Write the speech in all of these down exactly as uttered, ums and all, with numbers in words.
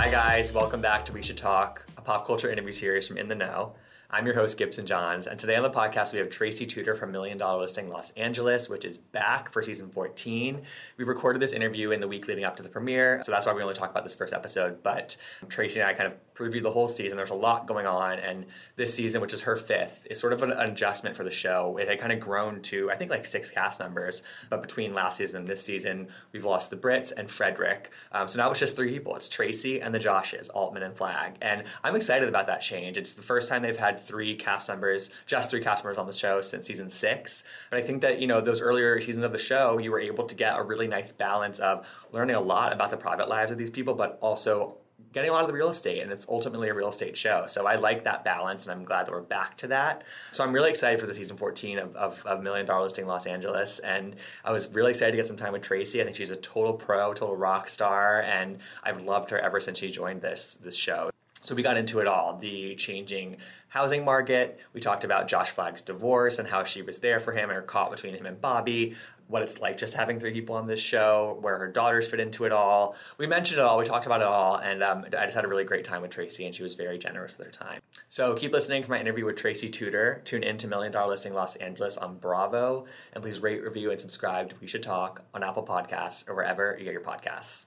Hi guys, welcome back to We Should Talk, a pop culture interview series from In the Know. I'm your host, Gibson Johns, and today on the podcast we have Tracy Tutor from Million Dollar Listing Los Angeles, which is back for season fourteen. We recorded this interview in the week leading up to the premiere, so that's why we only talk about this first episode, but Tracy and I kind of previewed the whole season. There's a lot going on, and this season, which is her fifth, is sort of an adjustment for the show. It had kind of grown to, I think, like six cast members, but between last season and this season, we've lost the Brits and Frederick. Um, so now it's just three people. It's Tracy and the Joshes, Altman and Flagg, and I'm excited about that change. It's the first time they've had three cast members, just three cast members on the show since season six. But I think that, you know, those earlier seasons of the show, you were able to get a really nice balance of learning a lot about the private lives of these people, but also getting a lot of the real estate, and it's ultimately a real estate show. So I like that balance, and I'm glad that we're back to that. So I'm really excited for the season fourteen of, of, of Million Dollar Listing Los Angeles, and I was really excited to get some time with Tracy. I think she's a total pro, total rock star, and I've loved her ever since she joined this this show. So we got into it all, the changing housing market. We talked about Josh Flagg's divorce and how she was there for him and her caught between him and Bobby, what it's like just having three people on this show, where her daughters fit into it all. We mentioned it all, we talked about it all, and um, I just had a really great time with Tracy, and she was very generous with her time. So keep listening for my interview with Tracy Tutor. Tune in to Million Dollar Listing Los Angeles on Bravo, and please rate, review, and subscribe to We Should Talk on Apple Podcasts or wherever you get your podcasts.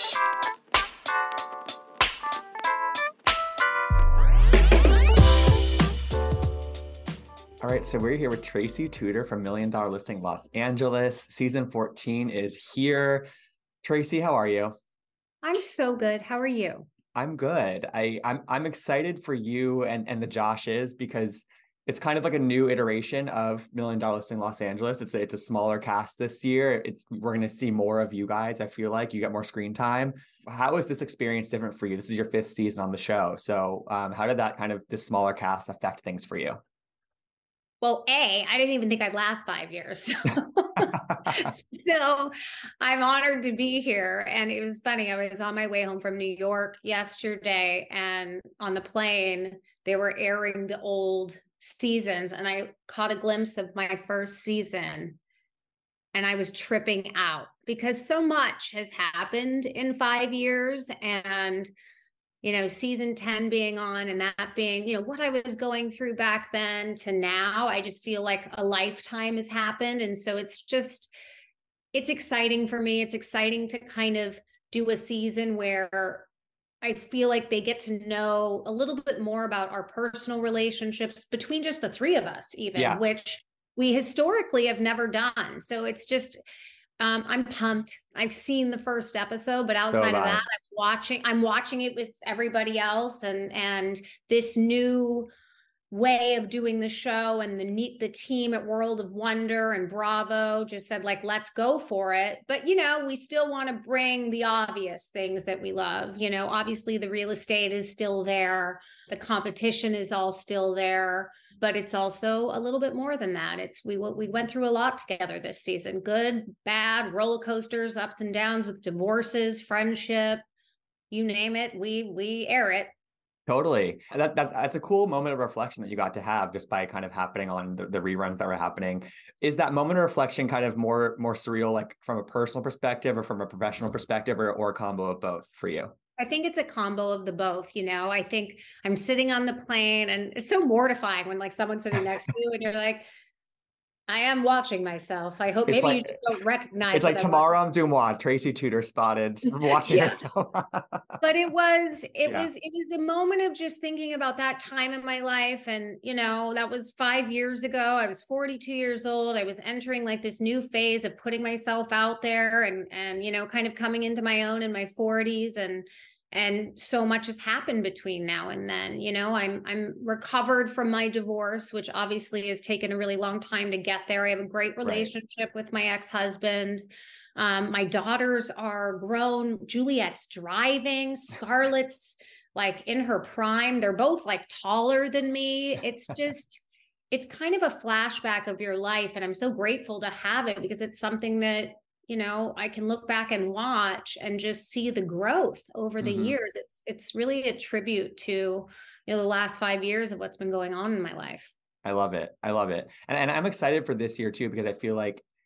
All right, so we're here with Tracy Tutor from Million Dollar Listing Los Angeles. Season fourteen is here. Tracy, how are you? I'm so good. How are you? I'm good. I, I'm I'm excited for you and, and the Joshes because it's kind of like a new iteration of Million Dollar Listing Los Angeles. It's a, it's a smaller cast this year. It's we're going to see more of you guys. I feel like you get more screen time. How is this experience different for you? This is your fifth season on the show. So um, how did that kind of this smaller cast affect things for you? Well, A, I didn't even think I'd last five years. So, so I'm honored to be here. And it was funny. I was on my way home from New York yesterday, and on the plane, they were airing the old seasons, and I caught a glimpse of my first season, and I was tripping out because so much has happened in five years. And you know, season ten being on and that being, you know, what I was going through back then to now, I just feel like a lifetime has happened. And so it's just, it's exciting for me. It's exciting to kind of do a season where I feel like they get to know a little bit more about our personal relationships between just the three of us, even, yeah. which we historically have never done. So it's just, Um, I'm pumped. I've seen the first episode, but outside so of that, I'm watching, I'm watching it with everybody else, and, and this new way of doing the show, and the neat, the team at World of Wonder and Bravo just said, like, let's go for it. But, you know, we still want to bring the obvious things that we love. You know, obviously the real estate is still there. The competition is all still there. But it's also a little bit more than that. It's we we went through a lot together this season. Good, bad, roller coasters, ups and downs with divorces, friendship, you name it. We we air it. Totally. That, that that's a cool moment of reflection that you got to have just by kind of happening on the, the reruns that were happening. Is that moment of reflection kind of more more surreal, like from a personal perspective or from a professional perspective, or, or a combo of both for you? I think it's a combo of the both, you know. I think I'm sitting on the plane, and it's so mortifying when like someone's sitting next to you and you're like, I am watching myself. I hope it's maybe like, you just don't recognize it's like tomorrow I'm Dumois, Tracy Tutor spotted watching yeah. herself. But it was, it yeah. was, it was a moment of just thinking about that time in my life. And, you know, that was five years ago. I was forty-two years old. I was entering like this new phase of putting myself out there and, and, you know, kind of coming into my own in my forties. And, And so much has happened between now and then. You know, I'm I'm recovered from my divorce, which obviously has taken a really long time to get there. I have a great relationship right. with my ex-husband. Um, my daughters are grown. Juliet's driving. Scarlett's like in her prime. They're both like taller than me. It's just, it's kind of a flashback of your life. And I'm so grateful to have it because it's something that, you know, I can look back and watch and just see the growth over the mm-hmm. years. It's it's really a tribute to, you know, the last five years of what's been going on in my life. I love it. I love it. And, and I'm excited for this year too, because I feel like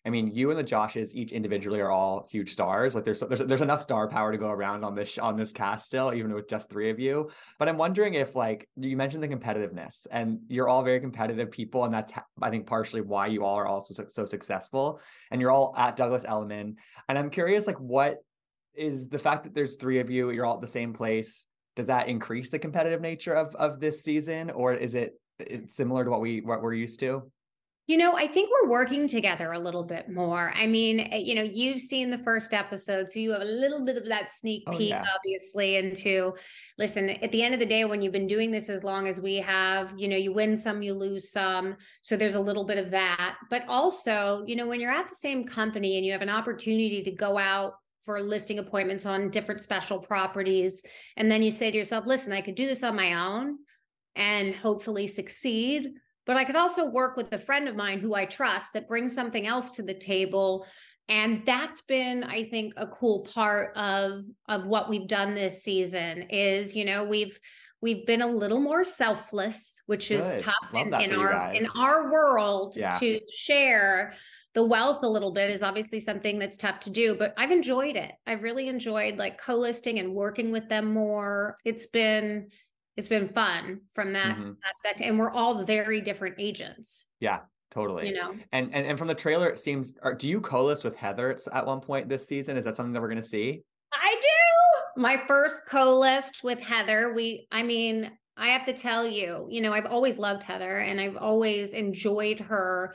I mean, you and the Joshes each individually are all huge stars. Like there's there's there's enough star power to go around on this on this cast still, even with just three of you. But I'm wondering if, like, you mentioned the competitiveness, and you're all very competitive people, and that's I think partially why you all are also so, so successful. And you're all at Douglas Elliman, and I'm curious, like, what is the fact that there's three of you, you're all at the same place? Does that increase the competitive nature of of this season, or is it it's similar to what we what we're used to? You know, I think we're working together a little bit more. I mean, eh, you know, you've seen the first episode, so you have a little bit of that sneak Oh, peek, yeah. obviously, into, listen, at the end of the day, when you've been doing this as long as we have, you know, you win some, you lose some. So there's a little bit of that. But also, you know, when you're at the same company and you have an opportunity to go out for listing appointments on different special properties, and then you say to yourself, listen, I could do this on my own and hopefully succeed, but I could also work with a friend of mine who I trust that brings something else to the table. And that's been, I think, a cool part of of what we've done this season is, you know, we've we've been a little more selfless, which is Good. tough Love in, that in for you our in guys. our world. Yeah. To share the wealth a little bit is obviously something that's tough to do, but I've enjoyed it. I've really enjoyed like co-listing and working with them more. It's been it's been fun from that Mm-hmm. aspect, and we're all very different agents. Yeah, totally. You know, And and and from the trailer, it seems. Are, do you co-list with Heather at one point this season? Is that something that we're going to see? I do. My first co-list with Heather. We, I mean, I have to tell you, you know, I've always loved Heather and I've always enjoyed her,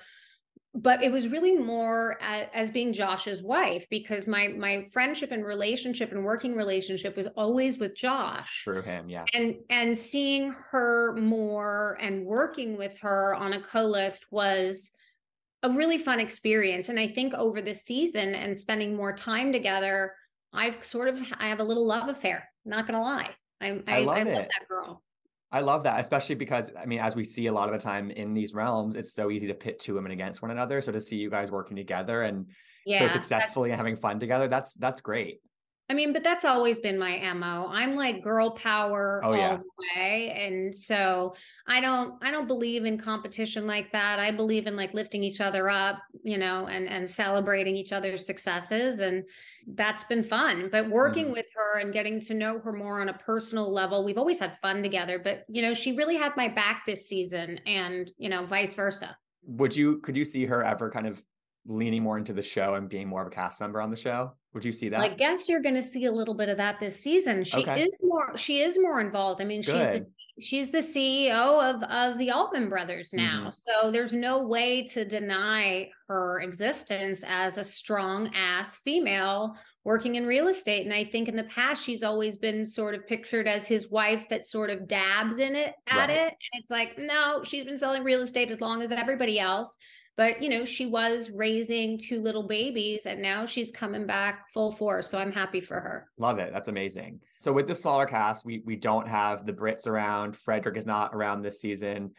but it was really more as, as being Josh's wife, because my my friendship and relationship and working relationship was always with Josh. Through him, yeah. And and seeing her more and working with her on a co-list was a really fun experience. And I think over the season and spending more time together, I've sort of I have a little love affair. Not gonna lie, I I, I I love love it. that girl. I love that, especially because, I mean, as we see a lot of the time in these realms, it's so easy to pit two women against one another. So to see you guys working together and so Yeah, that's successfully and having fun together, that's that's great. I mean, but that's always been my M O. I'm like girl power Oh, all yeah. the way. And so I don't I don't believe in competition like that. I believe in like lifting each other up, you know, and and celebrating each other's successes. And that's been fun. But working Mhm. with her and getting to know her more on a personal level, we've always had fun together. But you know, she really had my back this season, and you know, vice versa. Would you, could you see her ever kind of leaning more into the show and being more of a cast member on the show? Would you see Well, I that? guess you're going to see a little bit of that this season. She Okay, is more she is more involved. I mean, she's the good. she's the C E O of of the Altman brothers now. Hmm. So there's no way to deny her existence as a strong ass female working in real estate. And I think in the past she's always been sort of pictured as his wife that sort of dabs in it at Right. it. And it's like, no, she's been selling real estate as long as everybody else. But, you know, she was raising two little babies and now she's coming back full force. So I'm happy for her. Love it. That's amazing. So with the smaller cast, we we don't have the Brits around. Fredrik is not around this season.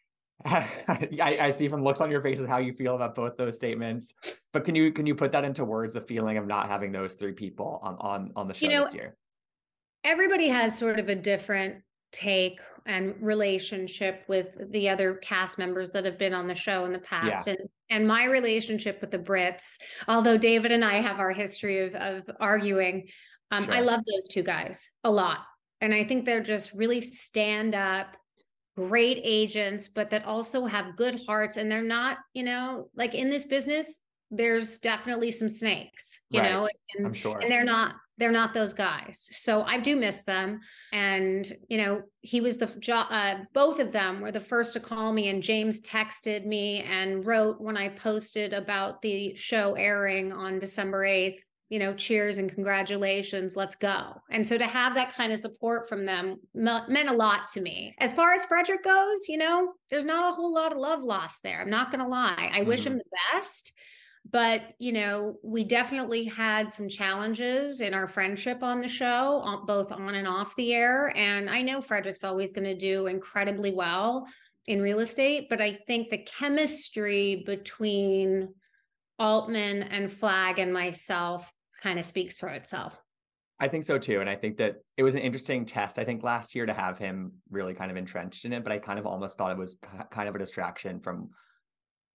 I, I see from looks on your faces how you feel about both those statements. But can you can you put that into words, the feeling of not having those three people on on on the show You know, this year? everybody has sort of a different take and relationship with the other cast members that have been on the show in the past. Yeah. And and my relationship with the Brits, although David and I have our history of of arguing, um, I Sure. love those two guys a lot. And I think they're just really stand up, great agents, but that also have good hearts. And they're not, you know, like in this business, there's definitely some snakes, you Right. know, I'm and sure. and they're not they're not those guys. So I do miss them. And you know, he was the jo- uh, both of them were the first to call me. And James texted me and wrote when I posted about the show airing on December eighth, you know, cheers and congratulations, let's go. And so to have that kind of support from them me- meant a lot to me. As far as Fredrik goes, you know, there's not a whole lot of love lost there. I'm not going to lie. I wish Mhm. him the best. But, you know, we definitely had some challenges in our friendship on the show, on- both on and off the air. And I know Fredrik's always going to do incredibly well in real estate, but I think the chemistry between Altman and Flag and myself kind of speaks for itself. I think so too. And I think that it was an interesting test, I think, last year to have him really kind of entrenched in it. But I kind of almost thought it was k- kind of a distraction from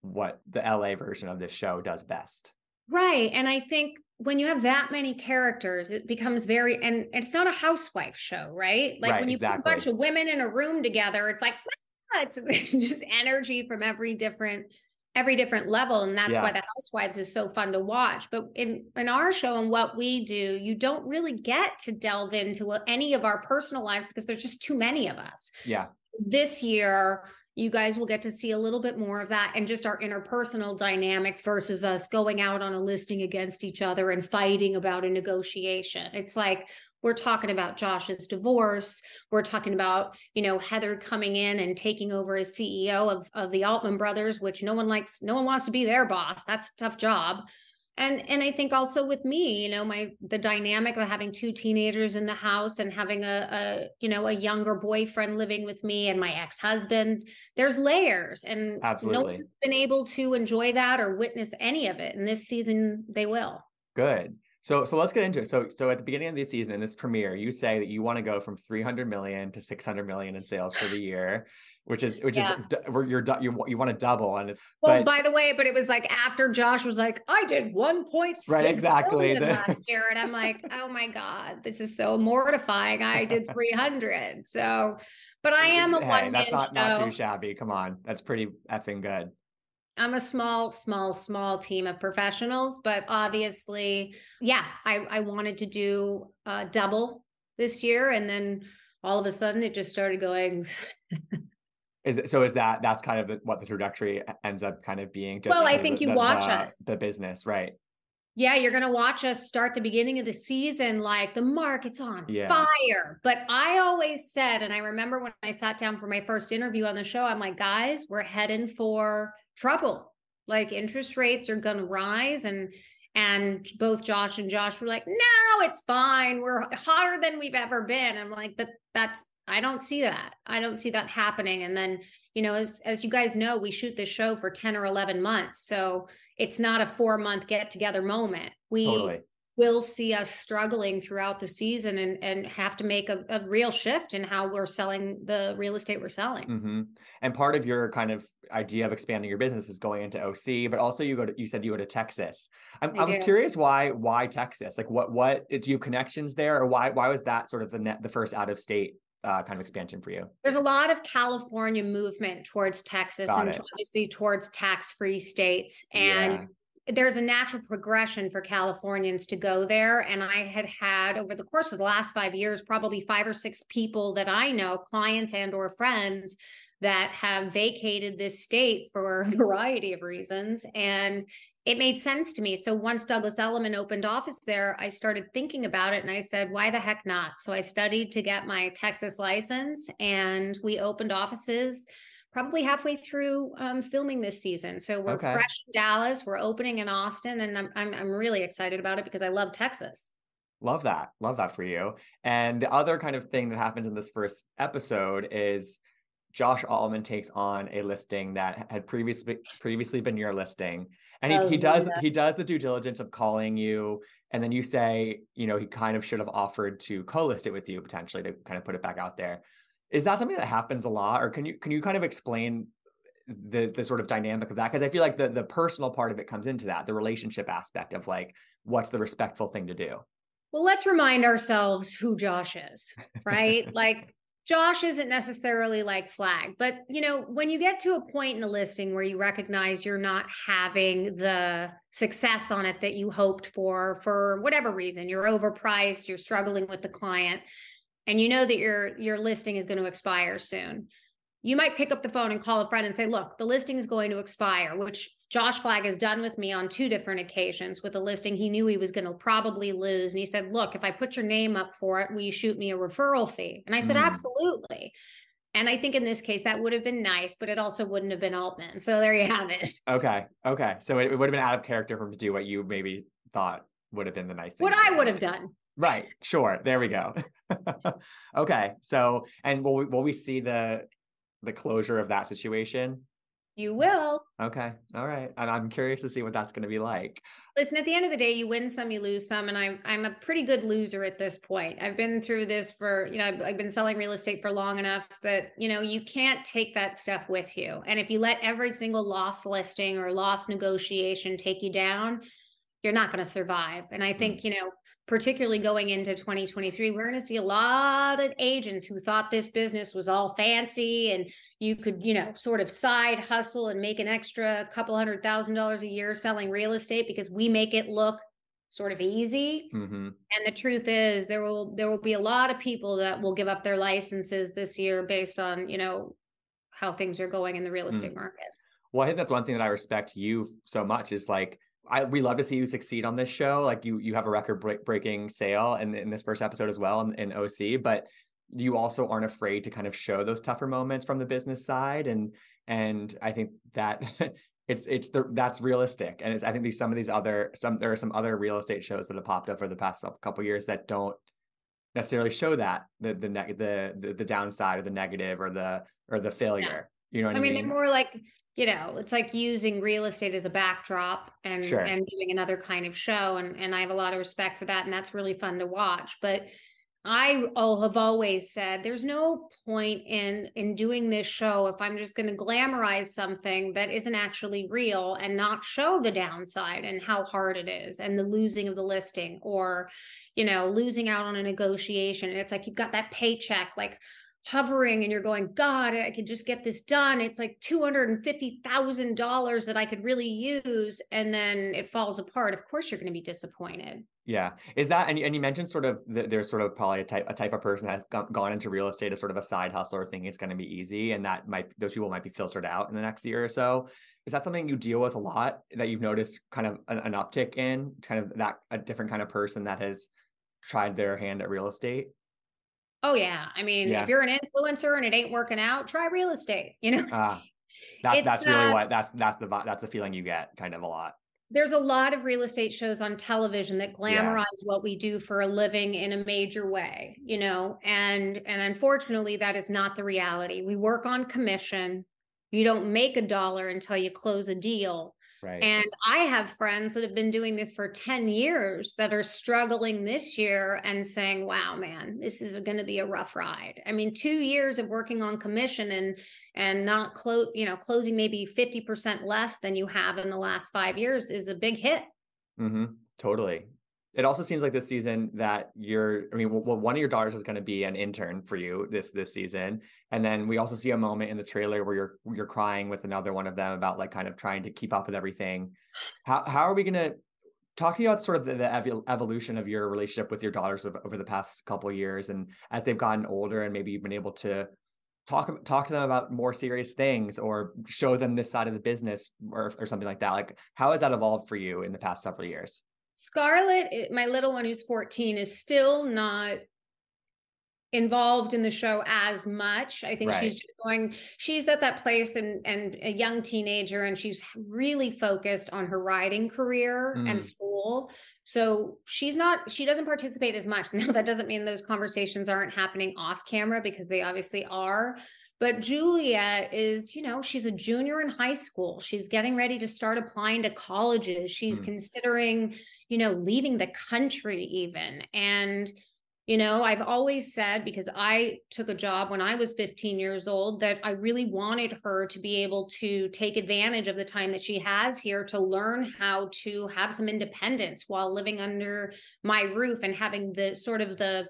what the L A version of this show does best. Right. And I think when you have that many characters, it becomes very, and it's not a housewife show, right? Like Right, when you exactly. put a bunch of women in a room together, it's like, ah, it's, it's just energy from every different, every different level. And that's Yeah. why the Housewives is so fun to watch. But in, in our show and what we do, you don't really get to delve into any of our personal lives because there's just too many of us. Yeah. This year, you guys will get to see a little bit more of that and just our interpersonal dynamics versus us going out on a listing against each other and fighting about a negotiation. It's like, we're talking about Josh's divorce. We're talking about, you know, Heather coming in and taking over as C E O of, of the Altman brothers, which no one likes, no one wants to be their boss. That's a tough job. And and I think also with me, you know, my the dynamic of having two teenagers in the house and having a, a you know, a younger boyfriend living with me and my ex-husband, there's layers, and Absolutely. no one's been able to enjoy that or witness any of it. And this season they will. Good. So so let's get into it. So so at the beginning of the season, in this premiere, you say that you want to go from three hundred million to six hundred million in sales for the year, which is which Yeah. is where you're you you want to double. And it's, well, but, by the way, but it was like after Josh was like, I did one point six right, exactly. billion last year, and I'm like, oh my god, this is so mortifying. I did three hundred. So, but I am a hey, one man that's not show. not too shabby. Come on, that's pretty effing good. I'm a small, small, small team of professionals, but obviously, yeah, I, I wanted to do uh, double this year. And then all of a sudden it just started going. Is it, so is that, that's kind of what the trajectory ends up kind of being? Just well, I think the, you the, watch the, us. The business, right? Yeah, you're going to watch us start the beginning of the season like the market's on yeah. fire. But I always said, and I remember when I sat down for my first interview on the show, I'm like, guys, we're heading for trouble. Like interest rates are going to rise. And and both Josh and Josh were like, no, it's fine. We're hotter than we've ever been. I'm like, but that's, I don't see that. I don't see that happening. And then, you know, as, as you guys know, we shoot this show for ten or eleven months. So it's not a four month get together moment. We Totally. will see us struggling throughout the season and, and have to make a, a real shift in how we're selling the real estate we're selling. Mm-hmm. And part of your kind of idea of expanding your business is going into O C, but also you go to, you said you go to Texas. I, I, I was curious why, why Texas? Like what, what, do you have connections there, or why, why was that sort of the net, the first out of state uh, kind of expansion for you? There's a lot of California movement towards Texas Got and it. obviously towards tax-free states. And yeah. there's a natural progression for Californians to go there. And I had had over the course of the last five years, probably five or six people that I know, clients and or friends, that have vacated this state for a variety of reasons. And it made sense to me. So once Douglas Elliman opened office there, I started thinking about it and I said, why the heck not? So I studied to get my Texas license and we opened offices probably halfway through um, filming this season. So we're okay. fresh in Dallas, we're opening in Austin, and I'm, I'm, I'm really excited about it because I love Texas. Love that. Love that for you. And the other kind of thing that happens in this first episode is Josh Altman takes on a listing that had previously previously been your listing. And he, oh, he does yeah. he does the due diligence of calling you. And then you say, you know, he kind of should have offered to co-list it with you potentially to kind of put it back out there. Is that something that happens a lot? Or can you can you kind of explain the the sort of dynamic of that? Because I feel like the the personal part of it comes into that, the relationship aspect of like, what's the respectful thing to do? Well, let's remind ourselves who Josh is, right? Like, Josh isn't necessarily like flag, but you know, when you get to a point in a listing where you recognize you're not having the success on it that you hoped for, for whatever reason, you're overpriced, you're struggling with the client, and you know that your, your listing is going to expire soon, you might pick up the phone and call a friend and say, look, the listing is going to expire, which Josh Flagg has done with me on two different occasions with a listing he knew he was going to probably lose. And he said, look, if I put your name up for it, will you shoot me a referral fee? And I said, mm. absolutely. And I think in this case, that would have been nice, but it also wouldn't have been Altman. So there you have it. Okay. Okay. So it, it would have been out of character for him to do what you maybe thought would have been the nice thing. What I would have done. Right. Sure. There we go. Okay. So, and will we, will we see the, the closure of that situation? You will. Okay. All right. And I'm curious to see what that's going to be like. Listen, at the end of the day, you win some, you lose some. And I'm, I'm a pretty good loser at this point. I've been through this for, you know, I've, I've been selling real estate for long enough that, you know, you can't take that stuff with you. And if you let every single loss listing or loss negotiation take you down, you're not going to survive. And I think, you know, particularly going into twenty twenty-three, we're going to see a lot of agents who thought this business was all fancy and you could, you know, sort of side hustle and make an extra couple hundred thousand dollars a year selling real estate because we make it look sort of easy. Mm-hmm. And the truth is there will, there will be a lot of people that will give up their licenses this year based on, you know, how things are going in the real estate mm. market. Well, I think that's one thing that I respect you so much is like, I, we love to see you succeed on this show. Like you, you have a record break, breaking sale in, in this first episode as well in, in O C, but you also aren't afraid to kind of show those tougher moments from the business side. And, and I think that it's, it's the, that's realistic. And it's, I think these, some of these other, some, there are some other real estate shows that have popped up for the past couple of years that don't necessarily show that the, the, the, the, the downside or the negative or the, or the failure, yeah. You know what I mean? I mean, they're more like, you know, it's like using real estate as a backdrop and, sure. and doing another kind of show. And, and I have a lot of respect for that. And that's really fun to watch. But I have always said there's no point in, in doing this show if I'm just going to glamorize something that isn't actually real and not show the downside and how hard it is and the losing of the listing or, you know, losing out on a negotiation. And it's like, you've got that paycheck, like, hovering and you're going, God, I could just get this done. It's like two hundred fifty thousand dollars that I could really use. And then it falls apart. Of course, you're going to be disappointed. Yeah. Is that, and, and you mentioned sort of, the, there's sort of probably a type, a type of person that has gone, gone into real estate as sort of a side hustle or thinking it's going to be easy. And that might, those people might be filtered out in the next year or so. Is that something you deal with a lot that you've noticed kind of an, an uptick in kind of that, a different kind of person that has tried their hand at real estate? Oh yeah. I mean, yeah. if you're an influencer and it ain't working out, try real estate, you know? Uh, that, that's really uh, what, that's, that's the, that's the feeling you get kind of a lot. There's a lot of real estate shows on television that glamorize yeah. what we do for a living in a major way, you know, and, and unfortunately that is not the reality. We work on commission. You don't make a dollar until you close a deal. Right. And I have friends that have been doing this for ten years that are struggling this year and saying, wow, man, this is going to be a rough ride. I mean, two years of working on commission and, and not close, you know, closing maybe fifty percent less than you have in the last five years is a big hit. Mm-hmm. Totally. It also seems like this season that you're, I mean, well, one of your daughters is going to be an intern for you this, this season. And then we also see a moment in the trailer where you're, you're crying with another one of them about like kind of trying to keep up with everything. How, how are we going to talk to you about sort of the, the ev- evolution of your relationship with your daughters over, over the past couple of years? And as they've gotten older and maybe you've been able to talk, talk to them about more serious things or show them this side of the business or, or something like that. Like how has that evolved for you in the past several years? Scarlett, my little one who's fourteen, is still not involved in the show as much. I think right. she's just going, she's at that place and, and a young teenager, and she's really focused on her writing career mm. and school. So she's not, she doesn't participate as much. Now, that doesn't mean those conversations aren't happening off camera because they obviously are. But Juliet is, you know, she's a junior in high school. She's getting ready to start applying to colleges. She's mm. considering, you know, leaving the country even. And, you know, I've always said, because I took a job when I was fifteen years old, that I really wanted her to be able to take advantage of the time that she has here to learn how to have some independence while living under my roof and having the sort of the,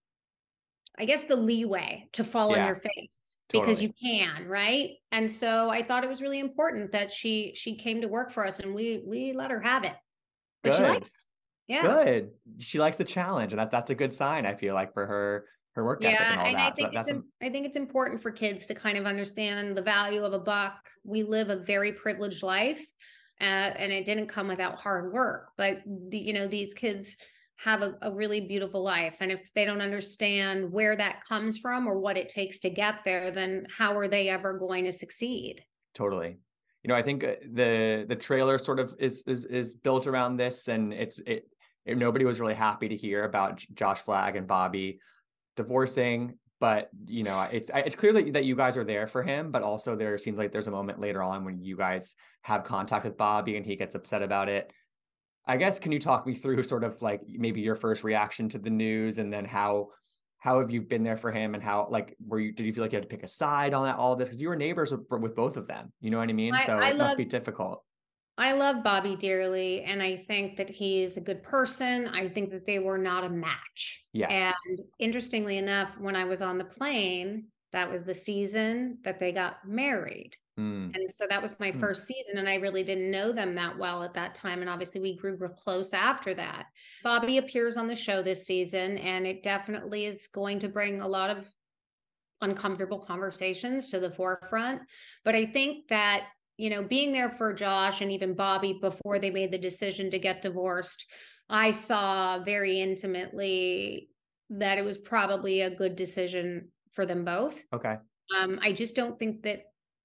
I guess, the leeway to fall yeah. on your face. Totally. Because you can, right? And so I thought it was really important that she she came to work for us, and we we let her have it. But good. She liked it. Yeah. Good. She likes the challenge, and that that's a good sign, I feel like, for her her work ethic yeah, and all and that. I think so it's a, I think it's important for kids to kind of understand the value of a buck. We live a very privileged life, uh, and it didn't come without hard work. But the, you know, these kids have a, a really beautiful life. And if they don't understand where that comes from or what it takes to get there, then how are they ever going to succeed? Totally. You know, I think the the trailer sort of is is is built around this, and it's it, it nobody was really happy to hear about Josh Flagg and Bobby divorcing. But, you know, it's it's clear that, that you guys are there for him, but also there seems like there's a moment later on when you guys have contact with Bobby and he gets upset about it. I guess, can you talk me through sort of like maybe your first reaction to the news, and then how how have you been there for him, and how, like, were you, did you feel like you had to pick a side on that, all of this? Because you were neighbors with, with both of them, you know what I mean? I, So I it love, must be difficult. I love Bobby dearly, and I think that he's a good person. I think that they were not a match. Yes. And interestingly enough, when I was on the plane, that was the season that they got married. Mm. And so that was my mm. first season, and I really didn't know them that well at that time. And obviously we grew real close after that. Bobby appears on the show this season, and it definitely is going to bring a lot of uncomfortable conversations to the forefront. But I think that, you know, being there for Josh and even Bobby before they made the decision to get divorced, I saw very intimately that it was probably a good decision for them both. Okay. Um, I just don't think that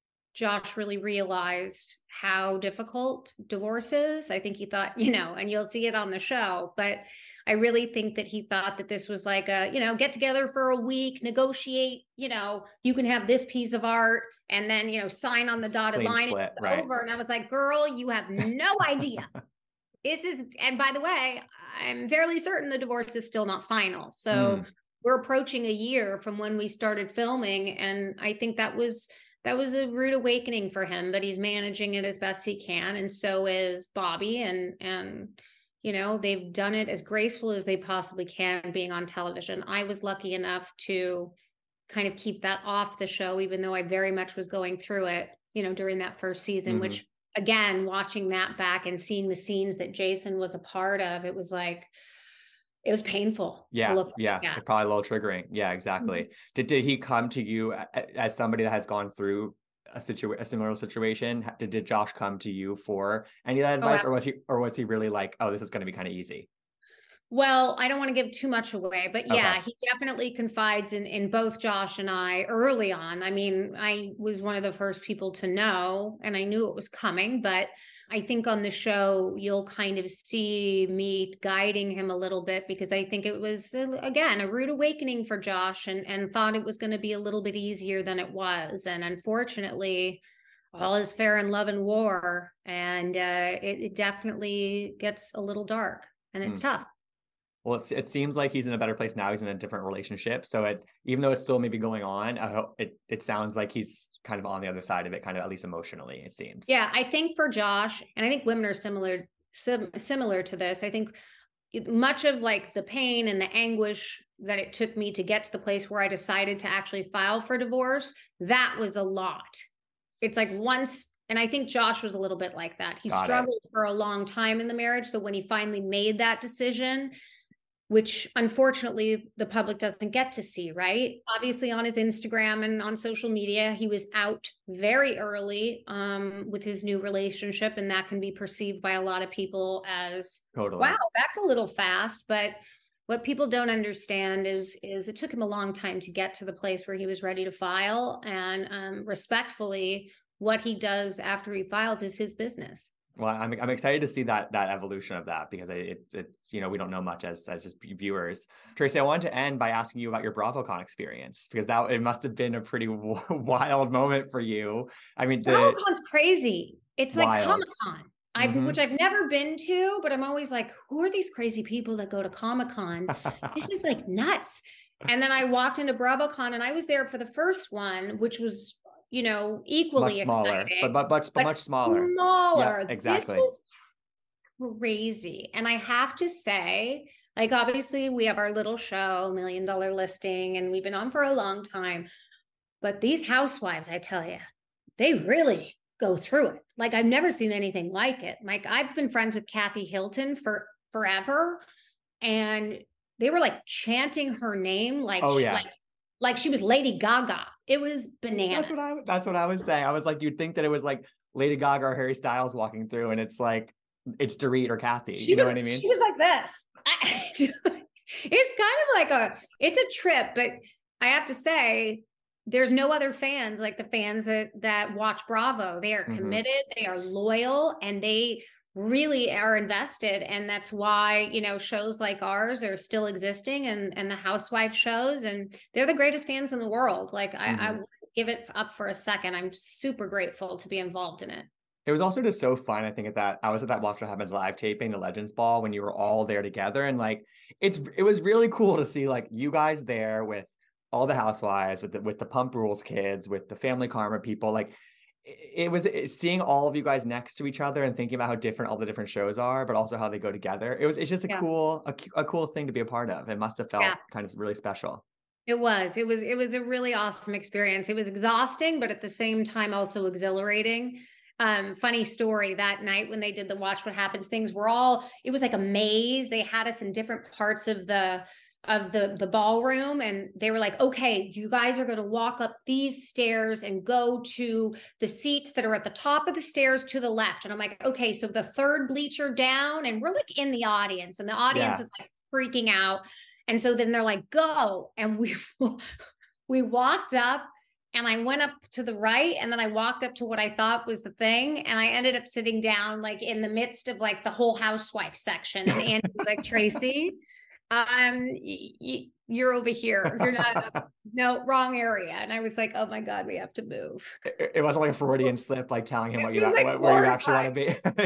Josh really realized how difficult divorce is. I think he thought, you know, and you'll see it on the show, but I really think that he thought that this was like a, you know, get together for a week, negotiate, you know, you can have this piece of art and then, you know, sign on the dotted Clean line split, and it's right. over. And I was like, girl, you have no idea. This is, and by the way, I'm fairly certain the divorce is still not final. So mm. we're approaching a year from when we started filming. And I think that was, that was a rude awakening for him, but he's managing it as best he can. And so is Bobby. And, and, you know, they've done it as graceful as they possibly can being on television. I was lucky enough to kind of keep that off the show, even though I very much was going through it, you know, during that first season, mm-hmm. which again, watching that back and seeing the scenes that Jason was a part of, it was like, it was painful. Yeah. To look yeah. at. Probably a little triggering. Yeah, exactly. Mm-hmm. Did, did he come to you as somebody that has gone through a situ a similar situation? Did, did Josh come to you for any of that advice, oh, or was he, or was he really like, oh, this is going to be kind of easy? Well, I don't want to give too much away, but yeah, okay. He definitely confides in, in both Josh and I early on. I mean, I was one of the first people to know, and I knew it was coming, but I think on the show, you'll kind of see me guiding him a little bit, because I think it was, again, a rude awakening for Josh, and, and thought it was going to be a little bit easier than it was. And unfortunately, all is fair in love and war, and uh, it, it definitely gets a little dark, and it's mm. tough. Well, it's, it seems like he's in a better place now. He's in a different relationship. So it, even though it's still maybe going on, I hope it, it sounds like he's kind of on the other side of it, kind of at least emotionally, it seems. Yeah, I think for Josh, and I think women are similar, sim, similar to this. I think much of like the pain and the anguish that it took me to get to the place where I decided to actually file for divorce, that was a lot. It's like once, and I think Josh was a little bit like that. He Got struggled it. for a long time in the marriage. So when he finally made that decision, which unfortunately the public doesn't get to see, right? Obviously on his Instagram and on social media, he was out very early um, with his new relationship. And that can be perceived by a lot of people as, totally. Wow, that's a little fast. But what people don't understand is, is it took him a long time to get to the place where he was ready to file. And um, respectfully, what he does after he files is his business. Well, I'm I'm excited to see that that evolution of that, because it, it's, you know, we don't know much as as just viewers. Tracy, I wanted to end by asking you about your BravoCon experience, because that it must have been a pretty wild moment for you. I mean, the, BravoCon's crazy. It's wild. like Comic-Con, I've mm-hmm. which I've never been to, but I'm always like, who are these crazy people that go to Comic-Con? This is like nuts. And then I walked into BravoCon, and I was there for the first one, which was, you know, equally much smaller, exciting, but, but, but, but much smaller. Smaller. Yep, exactly. This was crazy. And I have to say, like, obviously we have our little show, Million Dollar Listing, and we've been on for a long time. But these housewives, I tell you, they really go through it. Like, I've never seen anything like it. Like, I've been friends with Kathy Hilton for forever, and they were like chanting her name, like, oh, yeah. like, like she was Lady Gaga. It was bananas. That's what I, that's what I was saying. I was like, you'd think that it was like Lady Gaga or Harry Styles walking through, and it's like, it's Dorit or Kathy. You she know was, what I mean? She was like this. I, it's kind of like a, it's a trip, but I have to say, there's no other fans like the fans that, that watch Bravo. They are committed, mm-hmm. they are loyal, and they really are invested. And that's why, you know, shows like ours are still existing, and, and the housewife shows, and they're the greatest fans in the world. Like I, mm-hmm. I wouldn't give it up for a second. I'm super grateful to be involved in it. It was also just so fun. I think at that, I was at that Watch What Happens live taping, the Legends Ball, when you were all there together. And like, it's, it was really cool to see like you guys there with all the housewives, with the, with the Pump Rules kids, with the Family Karma people. Like it, it was it, seeing all of you guys next to each other and thinking about how different all the different shows are, but also how they go together. It was, it's just a yeah. cool, a, a cool thing to be a part of. It must've felt yeah. kind of really special. It was, it was, it was a really awesome experience. It was exhausting, but at the same time, also exhilarating. Um, funny story, that night when they did the Watch What Happens things, we're all, it was like a maze. They had us in different parts of the, of the, the ballroom. And they were like, okay, you guys are going to walk up these stairs and go to the seats that are at the top of the stairs to the left. And I'm like, okay, so the third bleacher down, and we're like in the audience, and the audience yeah. is like freaking out. And so then they're like, go. And we, we walked up. And I went up to the right, and then I walked up to what I thought was the thing. And I ended up sitting down like in the midst of like the whole housewife section. And Andy was like, Tracy, um, y- y- you're over here. You're not, no, wrong area. And I was like, oh my God, we have to move. It, it wasn't like a Freudian slip, like telling him what you, like what, where you actually want to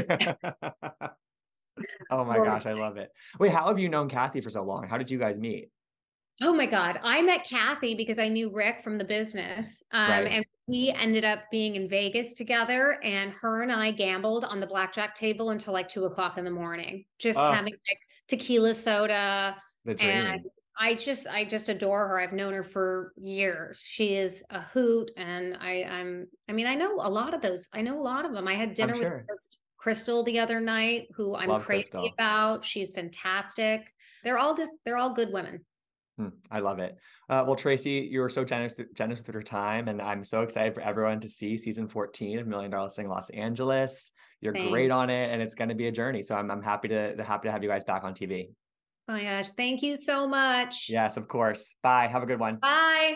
be. Oh my gosh, I love it. Wait, how have you known Kathy for so long? How did you guys meet? Oh my God. I met Kathy because I knew Rick from the business. Um, right. And we ended up being in Vegas together, and her and I gambled on the blackjack table until like two o'clock in the morning, just oh. having like tequila soda. The dream. And I just, I just adore her. I've known her for years. She is a hoot. And I, I'm, I mean, I know a lot of those. I know a lot of them. I had dinner I'm with sure. Crystal the other night, who I'm Love crazy Crystal. about. She's fantastic. They're all just, they're all good women. I love it. Uh, well, Tracy, you were so generous, generous with your time, and I'm so excited for everyone to see season fourteen of Million Dollar Listing Los Angeles. You're Thanks. great on it, and it's going to be a journey. So I'm, I'm happy to happy to have you guys back on T V. Oh my gosh, thank you so much. Yes, of course. Bye. Have a good one. Bye.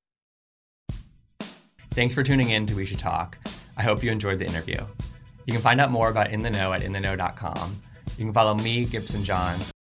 Thanks for tuning in to We Should Talk. I hope you enjoyed the interview. You can find out more about In the Know at in the know dot com. You can follow me, Gibson Johns,